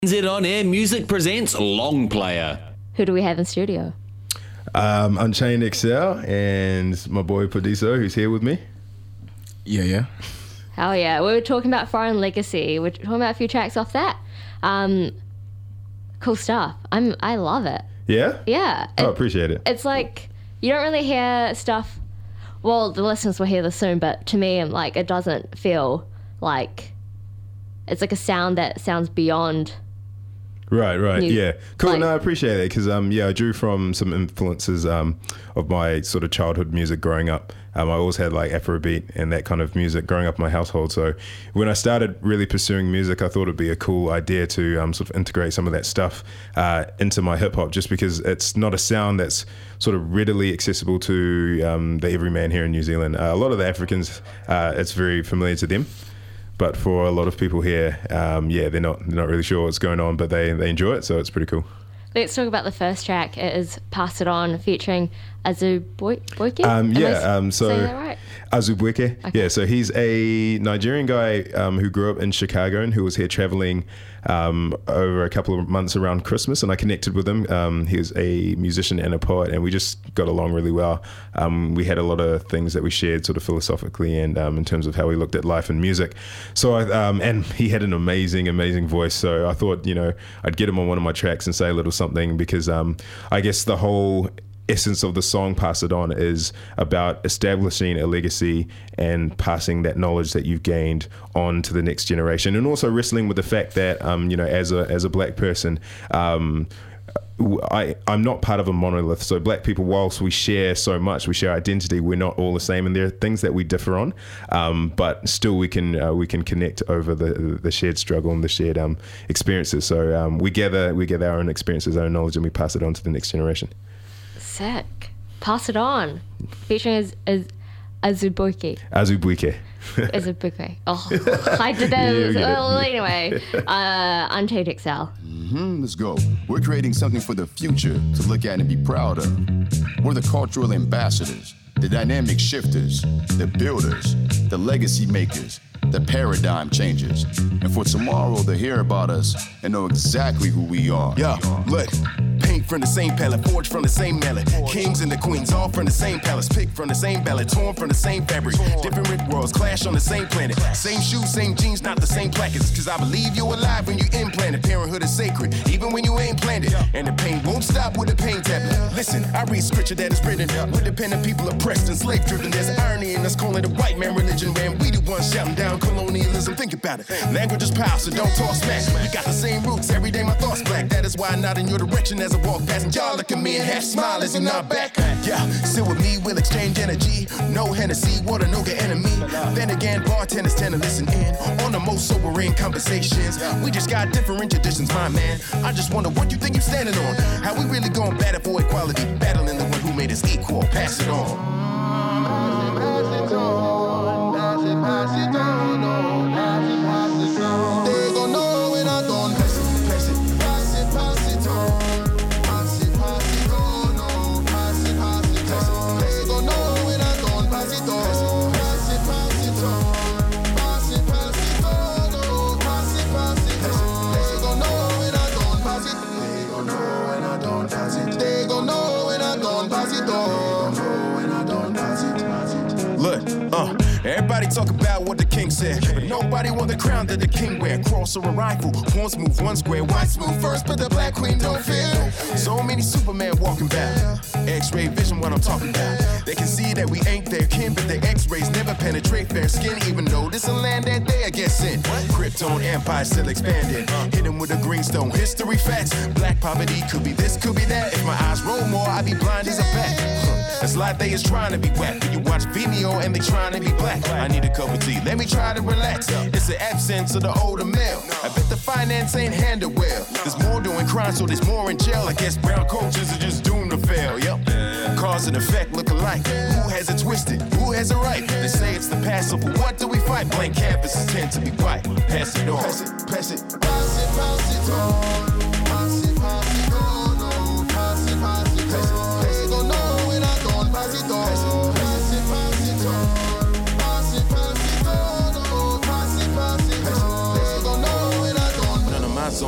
NZ On Air Music presents Long Player. Who do we have in studio? Unchained Excel and my boy Padiso, who's here with me. Yeah. Hell yeah. We were talking about Foreign Legacy. We're talking about a few tracks off that. Cool stuff. I love it. Yeah? Yeah. I appreciate it. It's like, you don't really hear stuff. Well, the listeners will hear this soon, but to me, like, it doesn't feel like it's like a sound that sounds beyond. Right. Yeah. Cool. Like, No, I appreciate it because I drew from some influences of my sort of childhood music growing up. I always had like Afrobeat and that kind of music growing up in my household. So when I started really pursuing music, I thought it'd be a cool idea to sort of integrate some of that stuff into my hip hop, just because it's not a sound that's sort of readily accessible to the everyman here in New Zealand. A lot of the Africans, it's very familiar to them. But for a lot of people here, they're not really sure what's going on, but they enjoy it, so it's pretty cool. Let's talk about the first track. It is Pass It On, featuring Azubuike. So saying that right? Azubuike. Okay. Yeah, so he's a Nigerian guy who grew up in Chicago and who was here traveling over a couple of months around Christmas, and I connected with him. He was a musician and a poet, and we just got along really well. We had a lot of things that we shared sort of philosophically and in terms of how we looked at life and music. So and he had an amazing voice, so I thought, I'd get him on one of my tracks and say a little something, because I guess the whole essence of the song Pass It On is about establishing a legacy and passing that knowledge that you've gained on to the next generation, and also wrestling with the fact that as a black person, I'm not part of a monolith. So black people, whilst we share so much, we share identity, we're not all the same, and there are things that we differ on, but still we can connect over the shared struggle and the shared experiences. So we gather our own experiences, our own knowledge, and we pass it on to the next generation. Sick. Pass It On, featuring Azubuike. Azubuike. Oh, I did that. Well, anyway, Unchained Excel. Let's go. We're creating something for the future to look at and be proud of. We're the cultural ambassadors, the dynamic shifters, the builders, the legacy makers, the paradigm changers. And for tomorrow, they'll hear about us and know exactly who we are. Yeah, look. Paint from the same palette, forged from the same mallet. Kings and the queens, all from the same palace. Picked from the same ballot, torn from the same fabric. Different worlds clash on the same planet. Same shoes, same jeans, not the same plackets. Cause I believe you're alive when you implanted. Parenthood is sacred, even when you ain't planned it. And the pain won't stop with a pain tablet. Listen, I read scripture that is written. With dependent people oppressed and slave driven. There's irony in us calling the white man religion. Man, we the ones shouting down colonialism. Think about it. Language is power, so don't talk smack. We got the same roots, every day my thoughts black. That is why I'm not in your direction as I walk past. And y'all look at me and half smile as you're not back. Yeah, sit with me, we'll exchange energy. No Hennessy, water, no good enemy. Then again, bartenders tend to listen in on the most sobering conversations. We just got different traditions, my man. I just wonder what you think you're standing on. How we really going battle for equality, battling the one who made us equal. Pass it on. Pass it on. Pass it, pass it on. No, pass it, pass it on. They gon' know when I don't pass it, pass it, pass it, pass it on. Everybody talk about what the king said, but nobody want the crown that the king wear. Cross or a rifle, one smooth, one square. White smooth first, but the black queen don't fear. So many Superman walking back. X-ray vision, what I'm talking about. They can see that we ain't their kin, but their X-rays never penetrate fair skin. Even though this a land that they, I guess, in. Krypton empire still expanding. Hit them with a greenstone, history facts. Black poverty could be this, could be that. If my eyes roll more, I'd be blind as a bat. It's like they is trying to be whack. When you watch Vimeo and they trying to be black. I need a cup of tea, let me try to relax. It's the absence of the older male. I bet the finance ain't handled well. There's more doing crime, so there's more in jail. I guess brown coaches are just doomed to fail, yep. Cause and effect look alike. Who has it twisted? Who has it right? They say it's the passive, but what do we fight? Blank canvases tend to be white. Pass it on. Pass it, pass it. Pass it, pass it on. Pass it, pass it on. No, pass it, pass it on. They gon' know when I don't pass it on. Pass it, pass it on. Pass it, pass it on. No, pass it, pass it on. They gon' know when I don't. None of my zones gon'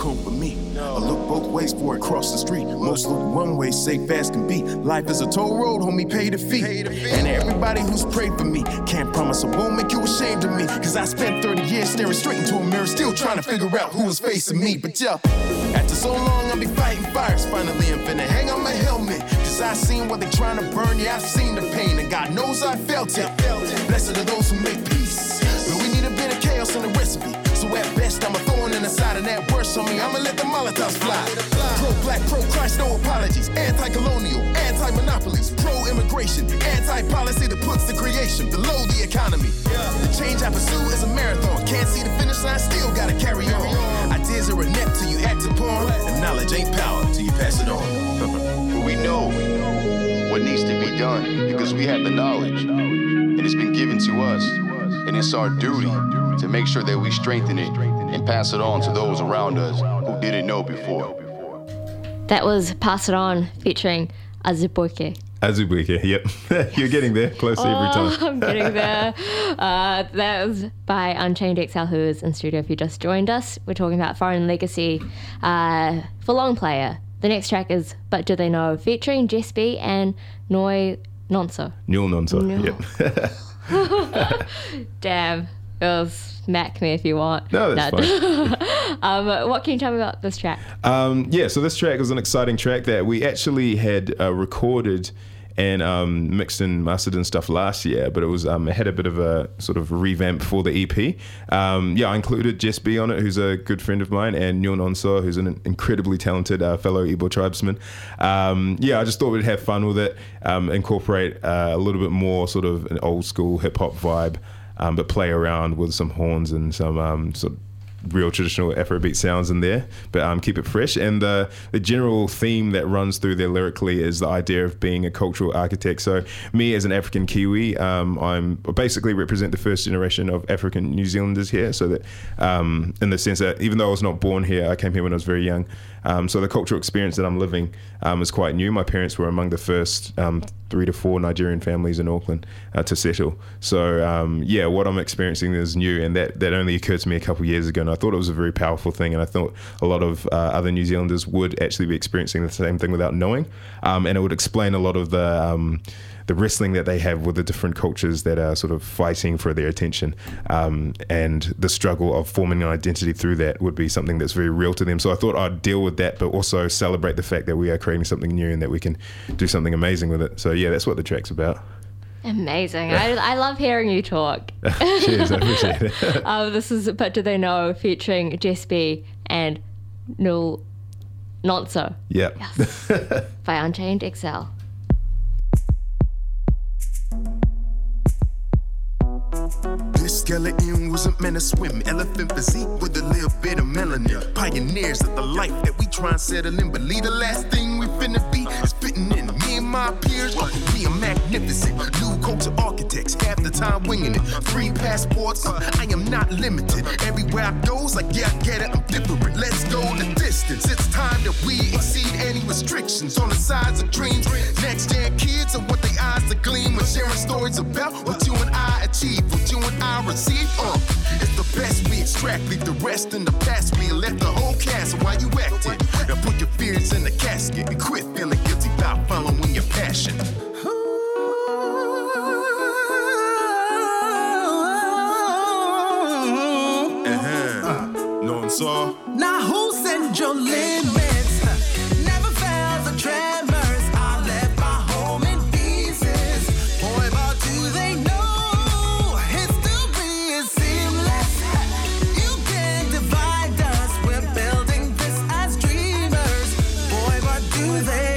come for me. I look both ways for it, cross the street. Most look one way, safe as can be. Life is a toll road, homie, pay the fee. And everybody who's prayed for me, can't promise I won't make you ashamed of me. Cause I spent 30 years staring straight into a mirror, still trying to figure out who was facing me. But yeah, after so long, I'll be fighting fires. Finally, I'm finna hang on my helmet. Cause I seen what they trying to burn, yeah, I've seen the pain. And God knows I felt it. Blessed are those who make peace. But we need a bit of chaos in the recipe. So at best, I'm a thorn in the side, and that worse on me, I'ma let the Molotovs fly. Pro-black, pro-Christ, no apologies. Anti-colonial, anti-monopolies. Pro-immigration, anti-policy that puts the creation below the economy. The change I pursue is a marathon. Can't see the finish line, still gotta carry on. Ideas are inept till you act upon, and knowledge ain't power till you pass it on. But we know what needs to be done because we have the knowledge, and it's been given to us, and it's our duty to make sure that we strengthen it and pass it on to those around us who didn't know before. That was Pass It On featuring Azubuike. Azubuike, yep. You're getting there, closer every time. I'm getting there. That was by Unchained XL, who is in studio if you just joined us. We're talking about Foreign Legacy for Long Player. The next track is But Do They Know, featuring Jess B and Noi Nonso. Newell Nonso, yep. Damn. It was smack me if you want. No, that's fine. What can you tell me about this track? So this track was an exciting track that we actually had recorded and mixed and mastered and stuff last year, but it was it had a bit of a sort of revamp for the EP. I included Jess B on it, who's a good friend of mine, and Newell Nonso, who's an incredibly talented fellow Igbo tribesman. I just thought we'd have fun with it, incorporate a little bit more sort of an old school hip hop vibe, but play around with some horns and some sort of real traditional Afrobeat sounds in there, but keep it fresh. And the general theme that runs through there lyrically is the idea of being a cultural architect. So me as an African Kiwi, I'm basically represent the first generation of African New Zealanders here. So that in the sense that even though I was not born here, I came here when I was very young. So the cultural experience that I'm living is quite new. My parents were among the first 3 to 4 Nigerian families in Auckland to settle. So what I'm experiencing is new, and that only occurred to me a couple of years ago, and I thought it was a very powerful thing, and I thought a lot of other New Zealanders would actually be experiencing the same thing without knowing, and it would explain a lot of the wrestling that they have with the different cultures that are sort of fighting for their attention, and the struggle of forming an identity through that would be something that's very real to them. So I thought I'd deal with that, but also celebrate the fact that we are creating something new and that we can do something amazing with it. So that's what the track's about. Amazing. I love hearing you talk. Cheers, I appreciate it. This is But Do They Know, featuring Jess B and Newell Nonso. Yep. Yes. By Unchained XL. This skeleton wasn't meant to swim. Elephant physique with a little bit of melanin. Pioneers of the life that we try and settle in. Believe the last thing we finna be is fitting in. Me and my peers, we are magnificent. New culture architects, half the time winging it. Free passports, I am not limited. Everywhere I goes, like I get it, I'm different. Let's go the distance. It's time that we exceed any restrictions on the sides of dreams. Next gen kids are what they eyes to gleam when sharing stories about what you and I achieve, what you and I receive. It's the best we extract, leave the rest in the past. We left the whole cast while you acting. Now put your fears in the casket and quit feeling guilty about following your passion. Nonso. Now who sent your limits? Never felt the tremors. I left my home in pieces. Boy, but do they know history is seamless? You can't divide us. We're building this as dreamers. Boy, but do they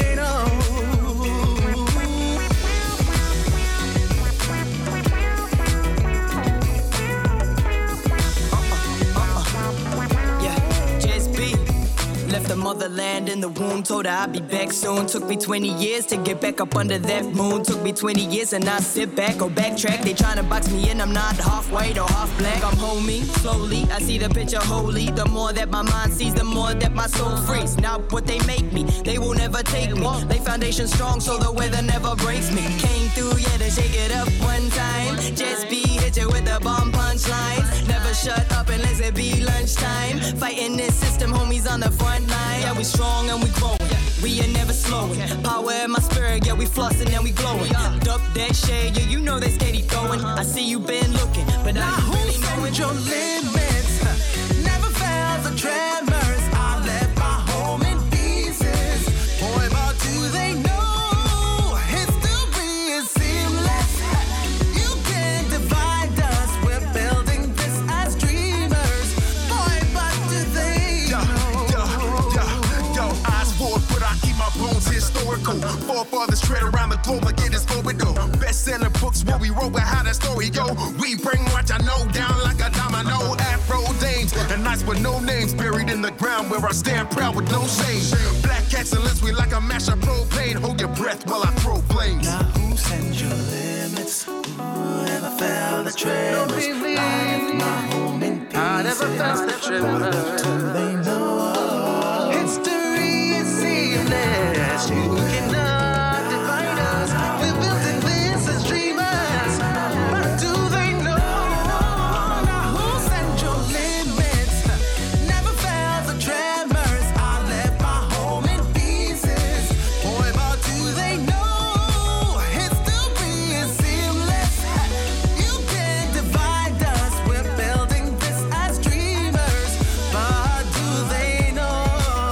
Left the motherland in the womb, told her I'd be back soon. Took me 20 years to get back up under that moon. Took me 20 years and I sit back or backtrack. They trying to box me in, I'm not half white or half black. I'm homey, slowly, I see the picture wholly. The more that my mind sees, the more that my soul frees. Not what they make me, they will never take me. They foundation strong, so the weather never breaks me. Came through, yeah, to shake it up one time. Just be hit you with the bomb punchlines. Never shut up unless it be lunchtime. Fighting this system, homies on the front line. Yeah, we strong and we growing. We ain't never slowing. Power in my spirit, yeah, we flossing and we glowing. Duck that shade, yeah, you know they steady throwing. I see you been looking, but now you really knowing your limits. Never fails the tremors. I left my home in pieces. Boy, but do they know history is seamless? You can't divide us. We're building this as dreamers. Boy, but do they know? Yo, eyes forward, but I keep my bones historical. Forefathers tread around the globe like it is Florida. Best-selling books where we wrote with how that story go. We bring what I know down like a domino. Afro dames and nights with no names buried in the ground where I stand proud with no shame. Black excellence, we like a mash of propane. Hold your breath while I throw flames. Now who sends your limits? Who ever felt the tremors? I left my home in pieces. I never felt the tremors. Do they know history is seamless? You cannot divide us. We're building this as dreamers. But do they know? Now who sent your limits? Never felt the tremors. I left my home in pieces. Boy, but do they know history is seamless? You can't divide us. We're building this as dreamers. But do they know?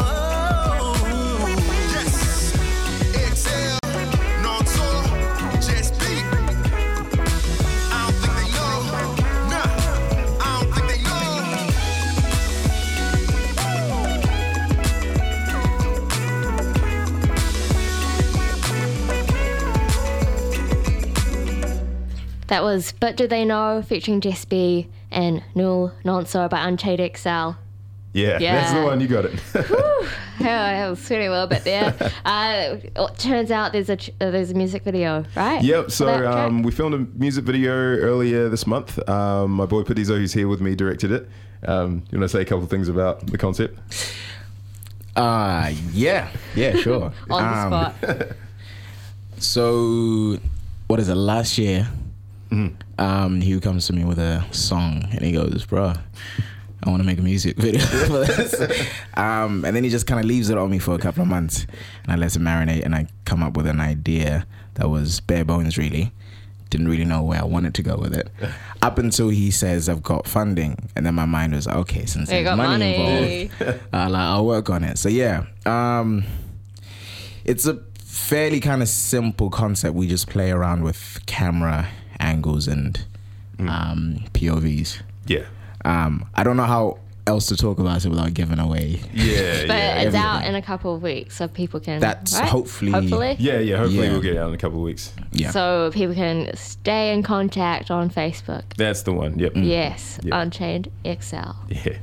Yes, Excel, Nonto, just be. I don't think they know. Nah, I don't think they know. That was But Do They Know featuring Jess B and Nul Nonso by Unchained XL. Yeah, Yeah. that's the one. You got it. I was sweating a little bit there. It turns out there's a music video, right? Yep. for that So track? we filmed a music video earlier this month. My boy Padizo, who's here with me, directed it. You want to say a couple of things about the concept? Yeah, sure. On the spot. So, what is it? Last year, he comes to me with a song and he goes, "Bro, I want to make a music video for this." And then he just kind of leaves it on me for a couple of months, and I let it marinate, and I come up with an idea that was bare bones, really. Didn't really know where I wanted to go with it. Up until he says, "I've got funding," and then my mind was, okay, since You there's got money involved, I'll work on it. So yeah, it's a fairly kind of simple concept. We just play around with camera angles and POVs. Yeah. I don't know how else to talk about it without giving away. Yeah. But yeah. it's out in a couple of weeks, so people can. That's right? hopefully- Hopefully. Yeah. Hopefully Yeah. we'll get it out in a couple of weeks. Yeah. So people can stay in contact on Facebook. That's the one. Yep. Yes, Yeah. Unchained XL. Yeah.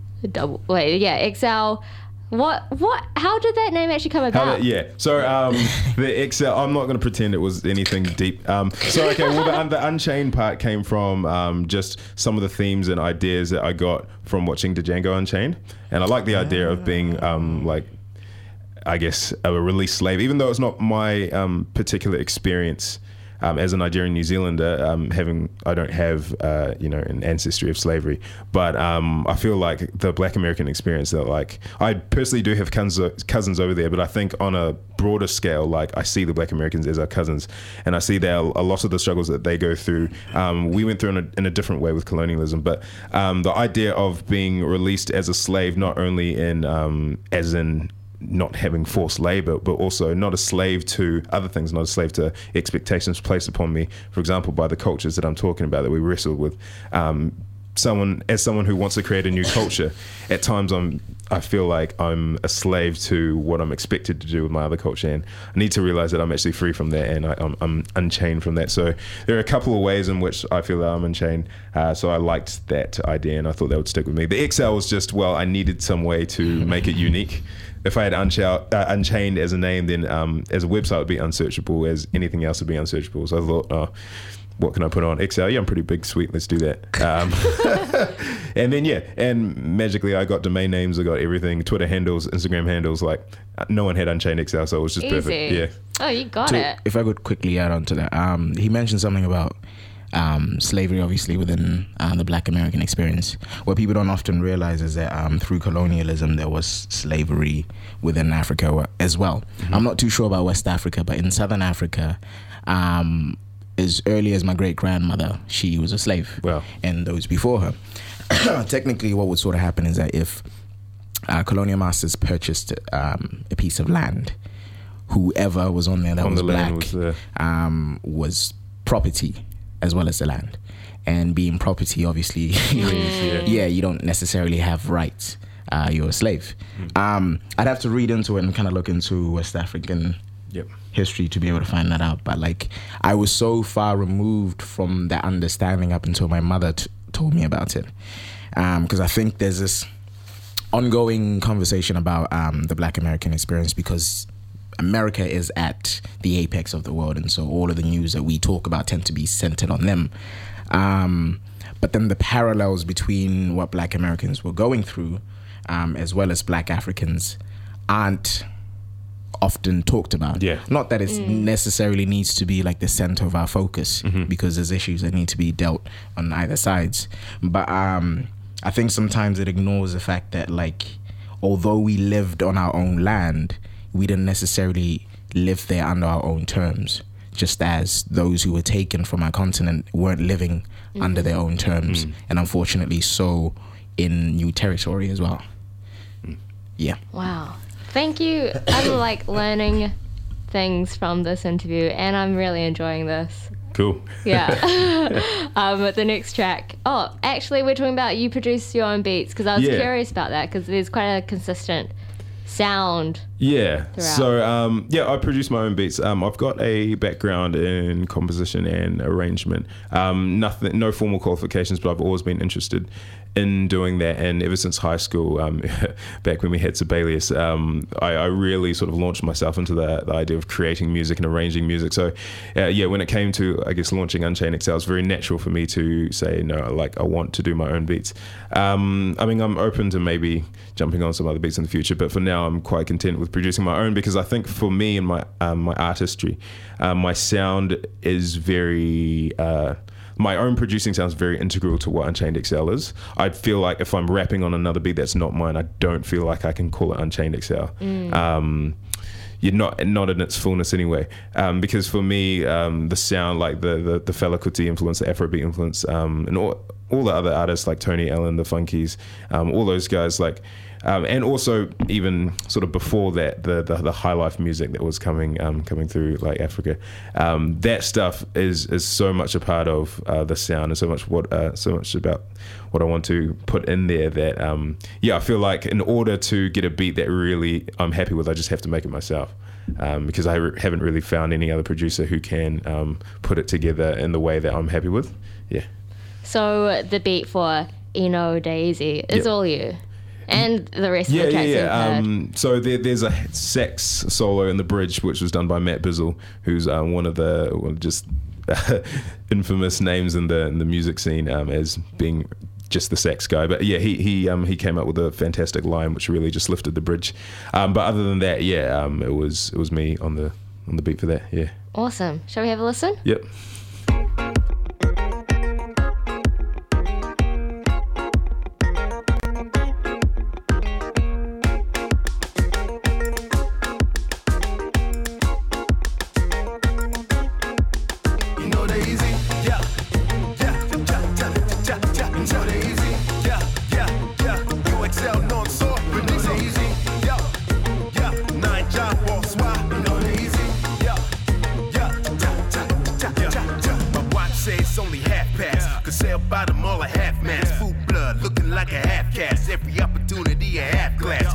XL. What? How did that name actually come about? So the XL, I'm not going to pretend it was anything deep. The Unchained part came from just some of the themes and ideas that I got from watching Django Unchained. And I like the idea of being I guess a released slave, even though it's not my particular experience. As a Nigerian New Zealander, I don't have an ancestry of slavery, but I feel like the Black American experience that I personally do have cousins over there, but I think on a broader scale, I see the Black Americans as our cousins, and I see that a lot of the struggles that they go through, we went through in a different way with colonialism, but the idea of being released as a slave, not only as in not having forced labor, but also not a slave to other things, not a slave to expectations placed upon me, for example, by the cultures that I'm talking about that we wrestle with. someone who wants to create a new culture, at times I feel like I'm a slave to what I'm expected to do with my other culture, and I need to realize that I'm actually free from that, and I'm unchained from that. So there are a couple of ways in which I feel that I'm unchained. So I liked that idea, and I thought that would stick with me. The XL was just, well, I needed some way to make it unique. If I had Unchained as a name, then as a website it would be unsearchable, as anything else would be unsearchable. So I thought, what can I put on? XL? Yeah, I'm pretty big, sweet, let's do that. And then, and magically I got domain names, I got everything, Twitter handles, Instagram handles, like no one had Unchained XL, so it was just Easy. perfect. Yeah. Oh, you got it. If I could quickly add on to that, he mentioned something about slavery, obviously, within the Black American experience. What people don't often realize is that through colonialism, there was slavery within Africa as well. Mm-hmm. I'm not too sure about West Africa, but in Southern Africa, as early as my great-grandmother, she was a slave. Wow. And those before her. Technically, what would sort of happen is that if colonial masters purchased a piece of land, whoever was on there that was black was property as well as the land. And being property, obviously, you don't necessarily have rights. You're a slave. I'd have to read into it and kind of look into West African history to be able to find that out. But like, I was so far removed from that understanding up until my mother told me about it. Because I think there's this ongoing conversation about the Black American experience, because America is at the apex of the world, and so all of the news that we talk about tend to be centered on them. But then the parallels between what Black Americans were going through, as well as Black Africans, aren't often talked about. Yeah. Not that it necessarily needs to be like the center of our focus, because there's issues that need to be dealt on either sides. But I think sometimes it ignores the fact that, like, although we lived on our own land, we didn't necessarily live there under our own terms, just as those who were taken from our continent weren't living under their own terms, and unfortunately so in new territory as well. Yeah. Wow. Thank you. I'm like learning things from this interview, and I'm really enjoying this. Cool. Yeah. The next track. Oh, actually, we're talking about you produce your own beats, because I was curious about that, because there's quite a consistent sound. Yeah. Throughout. So I produce my own beats. I've got a background in composition and arrangement. No formal qualifications, but I've always been interested in doing that, and ever since high school, back when we had Sibelius, I really sort of launched myself into the idea of creating music and arranging music. So when it came to, I guess, launching Unchained XL, it was very natural for me to say, no, like, I want to do my own beats. I mean, I'm open to maybe jumping on some other beats in the future, but for now I'm quite content with producing my own, because I think for me and my artistry, my sound is very my own producing sounds very integral to what Unchained XL is. I feel like if I'm rapping on another beat that's not mine, I don't feel like I can call it Unchained XL. You're not in its fullness anyway. Because for me, the sound, like the Fela Kuti influence, the Afrobeat influence, and all the other artists like Tony Allen, the Funkies, all those guys, like, and also even sort of before that, the high life music that was coming through, like Africa, that stuff is so much a part of the sound, and so much about what I want to put in there that I feel like in order to get a beat that really I'm happy with, I just have to make it myself, because I haven't really found any other producer who can put it together in the way that I'm happy with. Yeah. So the beat for Eno Daisy is all you, and the rest of the tracks you've heard. So there's a sax solo in the bridge, which was done by Matt Bizzle, who's one of the just infamous names in the music scene, as being just the sax guy. But yeah, he came up with a fantastic line which really just lifted the bridge. But other than that, it was me on the beat for that. Yeah. Awesome. Shall we have a listen? Yep.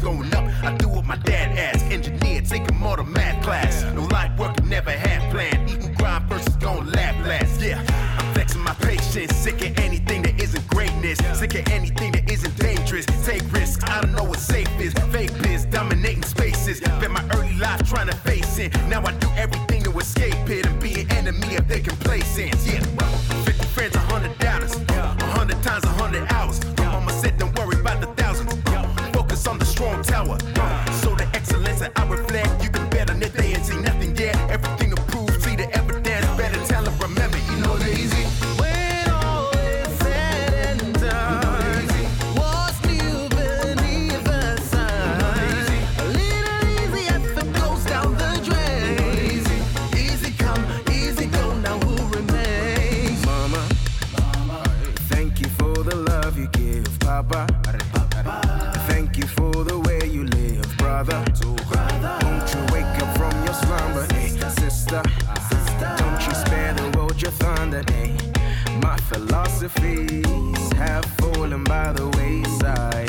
going up. I do what my dad asked. Engineer, taking more to math class. No life work, never had planned. Eating grind versus gon' laugh last. Yeah, I'm flexing my patience. Sick of anything that isn't greatness. Sick of anything that isn't dangerous. Take risks, I don't know what safe is. Fake biz, dominating spaces. Spent my early life trying to face it. Now I do everything to escape it and be an enemy if they complacent. Yeah, 50 friends, 100 dollars. 100 times, 100 hours. My mama said, don't worry about the thousands. Focus on the strong tower. So the excellence that I reflect, you can bet on it. They ain't seen nothing yet. Everything approved, see the evidence. Better tell them, remember, you know the easy. When all is said and done, what's new beneath the sun? A little easy effort goes down the drain. Easy come, easy go, now who remains? Mama, thank you for the love you give, Papa. Thank you for the way you live, brother. Won't you wake up from your slumber, hey, sister? Don't you spare the road your thunder, hey. My philosophies have fallen by the wayside.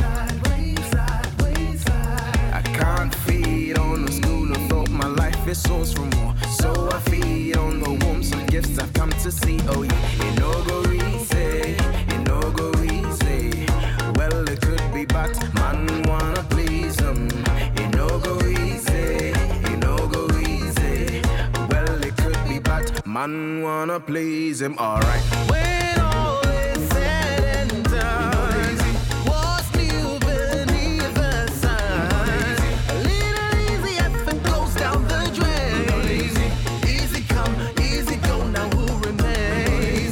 I can't feed on the school of thought. My life is source for more, so I feed on the warmth of gifts I've come to see. Oh yeah, it no go easy, it no go easy. Well, it could be, but man wanna please them. It no go easy, it no go easy. Well, it could be, but man wanna please him. Alright. When all is said and done, what's new beneath the sun? A little easy effort goes down the drain. Easy come, easy go, now who remains?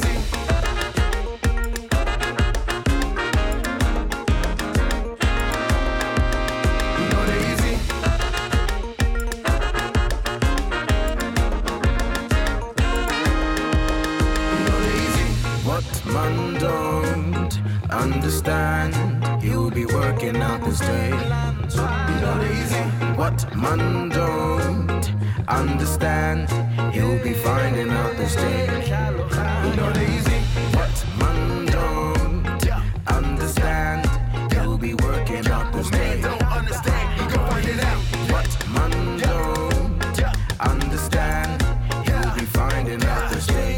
You know the easy. What man don't understand, he'll be working out this day. What man don't understand, he'll be finding out this day. What man don't understand, he'll be working out this day. What man don't understand, he'll be finding out this day.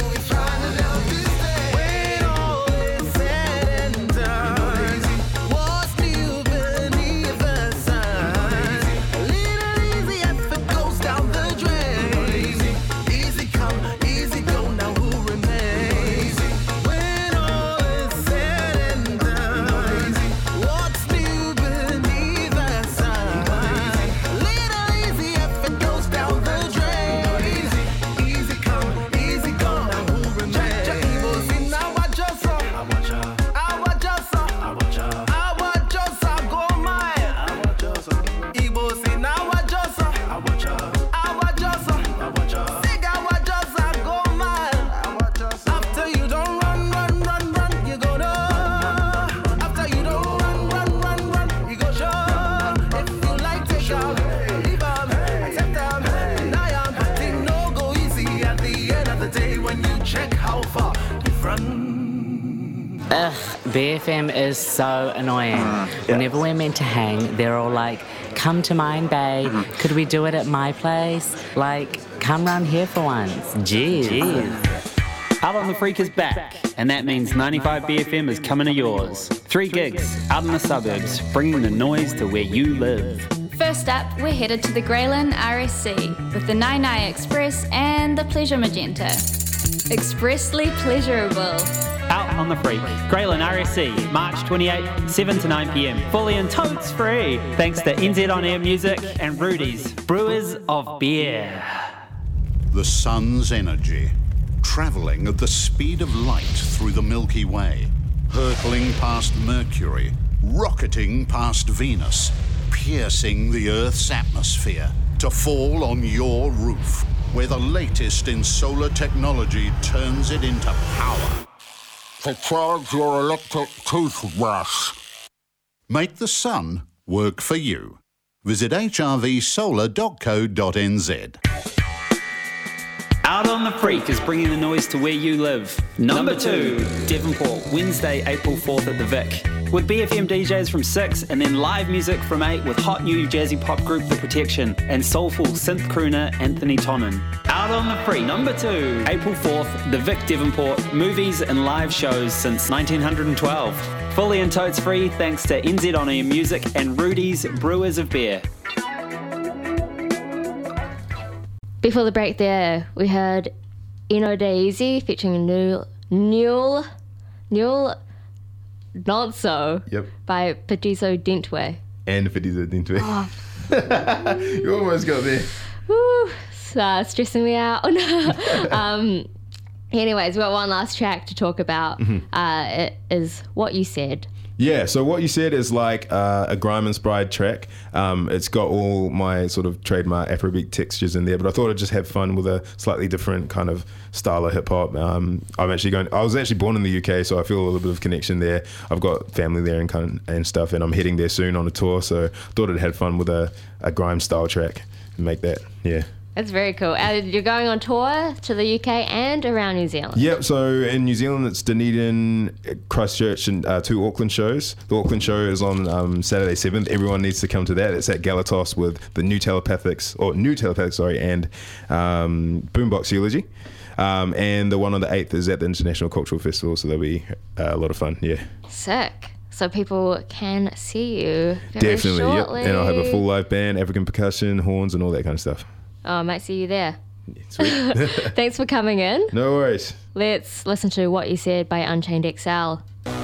BFM is so annoying. Whenever we're meant to hang, they're all like, come to mine, babe. Could we do it at my place? Like, come round here for once. Jeez. Out on the Freak is back, and that means 95 BFM is coming to yours. 3 gigs out in the suburbs, bringing the noise to where you live. First up, we're headed to the Greyland RSC with the Nai Nai Express and the Pleasure Magenta. Expressly pleasurable. Out on the Freak, Greyland RSC, March 28, 7 to 9 p.m. Fully and totes free. Thanks to NZ On Air Music and Rudy's, Brewers of Beer. The sun's energy, travelling at the speed of light through the Milky Way, hurtling past Mercury, rocketing past Venus, piercing the Earth's atmosphere to fall on your roof, where the latest in solar technology turns it into power. To charge your electric toothbrush. Make the sun work for you. Visit hrvsolar.co.nz. Out on the Freak is bringing the noise to where you live. Number 2, Devonport, Wednesday, April 4th at the Vic. with BFM DJs from 6 and then live music from 8 with hot new jazzy pop group The Protection and soulful synth crooner Anthony Tonnen. Out on the Free, number 2, April 4th, the Vic Devonport, movies and live shows since 1912. Fully and totes free thanks to NZ On Air Music and Rudy's Brewers of Beer. Before the break there, we heard Eno Daisy featuring Newell Not So by Petiso Dentway. And Petiso Dentway. You almost got there. Woo, stressing me out. Anyways, we've got one last track to talk about. It is What You Said. Yeah, so What You Said is like a grime-inspired track. It's got all my sort of trademark Afrobeat textures in there, but I thought I'd just have fun with a slightly different kind of style of hip-hop. I was actually born in the UK, so I feel a little bit of connection there. I've got family there and stuff, and I'm heading there soon on a tour, so thought I'd have fun with a grime-style track and make that, yeah. That's very cool. You're going on tour to the UK and around New Zealand. Yep, so in New Zealand it's Dunedin, Christchurch and 2 Auckland shows. The Auckland show is on Saturday 7th. Everyone needs to come to that. It's at Galatos with the New Telepathics and Boombox Eulogy. And the one on the 8th is at the International Cultural Festival, so that'll be a lot of fun, yeah. Sick. So people can see you very Definitely, shortly. Yep. And I'll have a full live band, African percussion, horns and all that kind of stuff. Oh, I might see you there. Sweet. Thanks for coming in. No worries. Let's listen to What You Said by Unchained XL. Yeah,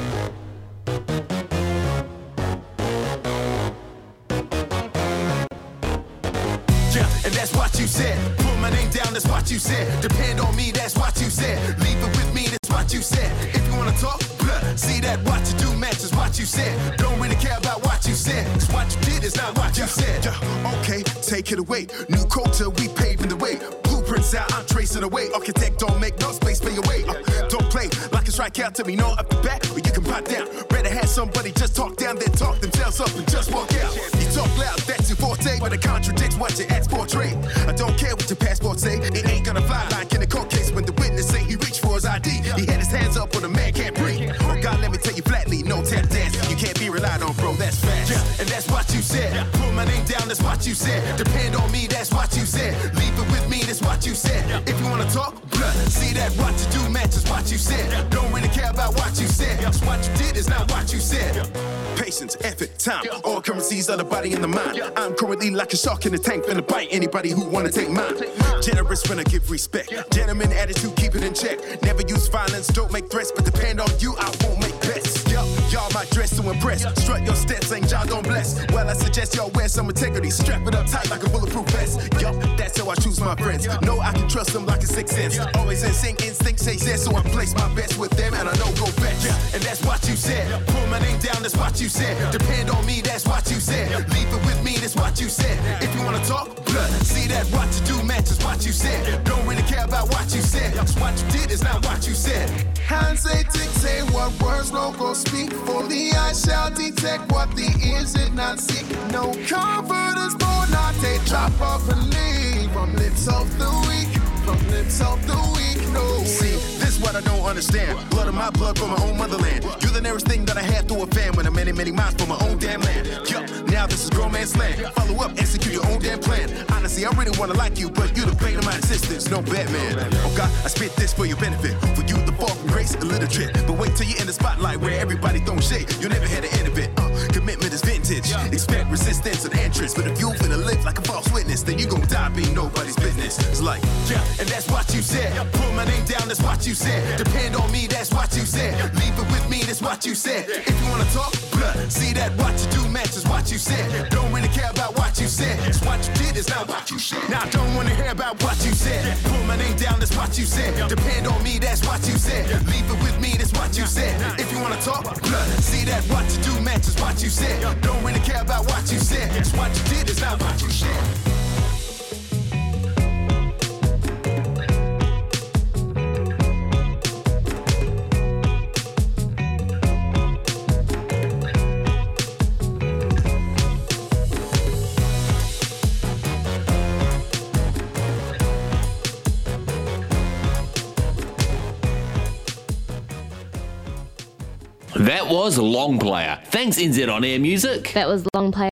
and that's what you said. Put my name down, that's what you said. Depend on me, that's what you said. Leave it with me, that's what you said. If you wanna talk, see that what you do matches what you said. Don't really care about what you said. It's what you did, it's not what you said. Okay, take it away. New culture, we paving the way. Blueprints out, I'm tracing away. Architect don't make no space for your way. Don't play like a strikeout to me, no up the back, or you can pop down. Rather have somebody just talk down than talk themselves up and just walk out. You talk loud, that's your forte, but it contradicts what your ex portray. I don't care what your passport say, it ain't gonna fly like in a court case when the witness say he reached for his ID. He had his hands up when a man can't breathe. Oh God, let me tell you flatly, no tap dance. You can't be relied on, bro, that's fast. Yeah, and that's what you said. Put my name down, that's what you said. Depend on me, that's what you said. Leave it with me, that's what you said. If you wanna talk, see that what you do matches what you said. Don't really care about what you said. It's what you did, is not what you said. Patience, effort, time, all currencies are the body and the mind. I'm currently like a shark in the tank, finna bite anybody who wanna take mine. Generous when I give respect. Gentleman attitude, keep it in check. Never use violence, don't make threats, but depend on you, I won't make bets. Yup, y'all might dress to impress. Strut your steps, ain't y'all don't bless. Well, I suggest y'all wear some integrity. Strap it up tight like a bulletproof vest. Yup, that's how I choose my friends. Know I can trust them like a sixth sense. Always in sync, instinct says yes, so I place my bets with them and I know go bet. And that's what you said. Put my name down, that's what you said. Depend on me, that's what you said. Leave it with me, that's what you said. If you wanna talk, see that what you do matches what you said. Don't really care about what you said. It's what you did, is not what you said. Hands they dictate what words no go speak. Fully I shall detect what the ears did not seek. No comforters, but not a drop of relief from lips of the weak. From lips of the weak, no. See, this is what I don't understand. Blood of my blood from my own motherland. You're the nearest thing that I had through a fan when I'm many, many miles from my own damn land. Yup, now this is grown man slang. Follow up, execute your own damn plan. Honestly, I really wanna like you, but you're the pain of my existence, no Batman. Oh God, I spit this for your benefit. For you, the fall from grace, illiterate. But wait till you're in the spotlight where everybody throwing shade. You never had the end of it. Commitment is vintage. Expect resistance and entrance. But if you finna live like a false witness, then you gon' die being nobody's business. It's like, yeah, and that's what you said. Put my name down, that's what you said. Depend on me, that's what you said. Leave it with me, that's what you said. If you wanna talk, see that what you do matches what you said. Don't really care about what you said. It's what you did, is not what you said. Now I don't wanna hear about what you said. Put my name down, that's what you said. Depend on me, that's what you said. Leave it with me, that's what you said. If you wanna talk, see that what you do matches what you said. Don't really care about what you said. It's what you did, is not what you said. That was Long Player. Thanks, NZ On Air Music. That was Long Player